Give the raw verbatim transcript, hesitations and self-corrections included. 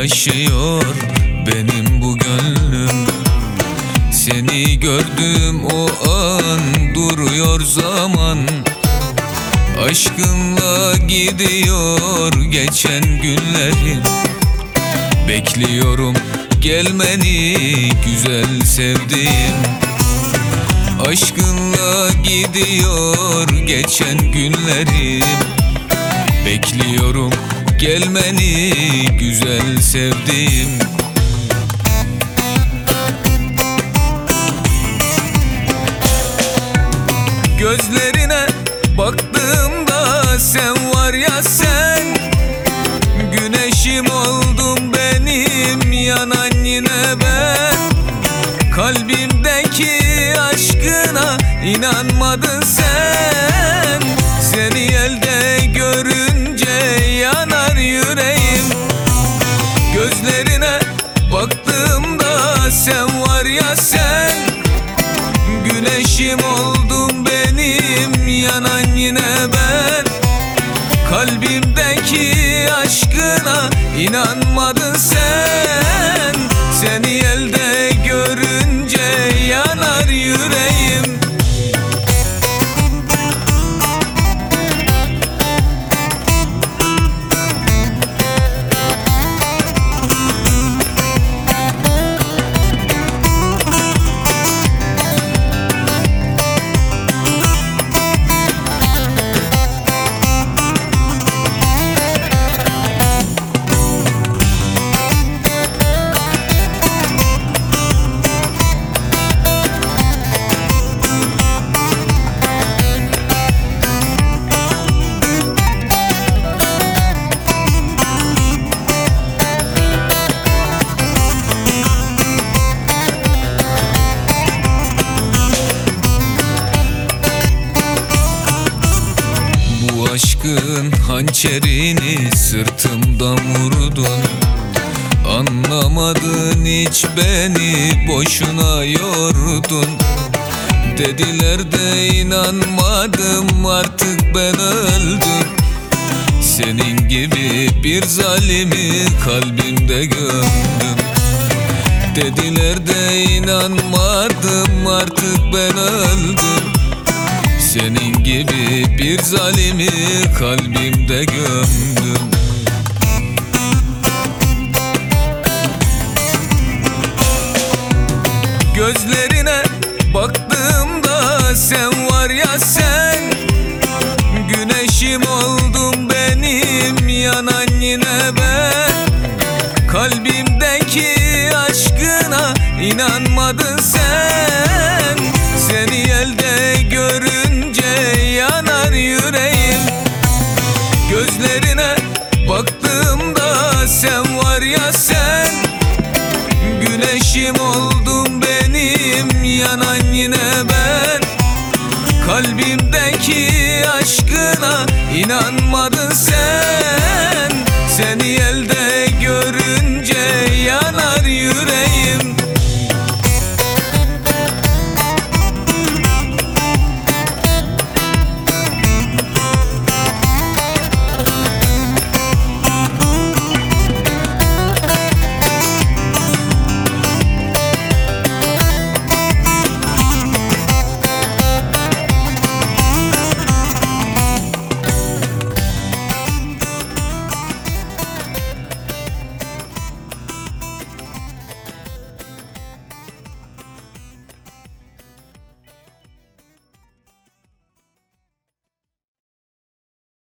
yaşıyor benim bu gönlüm. Seni gördüm o an, duruyor zaman. Aşkınla gidiyor geçen günlerim. Bekliyorum gelmeni güzel sevdiğim. Aşkınla gidiyor geçen günlerim. Bekliyorum gelmeni güzel sevdiğim. Gözlerine baktığımda sen var ya sen, güneşim oldun benim, yanan yine ben. Kalbimdeki aşkına inanmadın sen. Seni elde görünce yanar yüreğim. Gözlerine baktığımda sen var ya sen, güneşim oldun benim, yanan yine ben. Kalbimdeki aşkına inanmadın sen. Seni elde görünce yanar yüreğim. Aşkın hançerini sırtımdan vurdun. Anlamadın hiç beni, boşuna yordun. Dediler de inanmadım, artık ben öldüm. Senin gibi bir zalimi kalbimde gömdüm. Dediler de inanmadım, artık ben öldüm. Senin gibi bir zalimi kalbimde gömdüm. Gözlerine baktığımda sen var ya sen, güneşim oldun benim, yanan yine ben. Kalbimdeki aşkına inanmadın sen. Seni elde görünce yanar yüreğim. Gözlerine baktığımda sen var ya sen, güneşim oldun benim, yanan yine ben. Kalbimdeki aşkına inanmadın sen.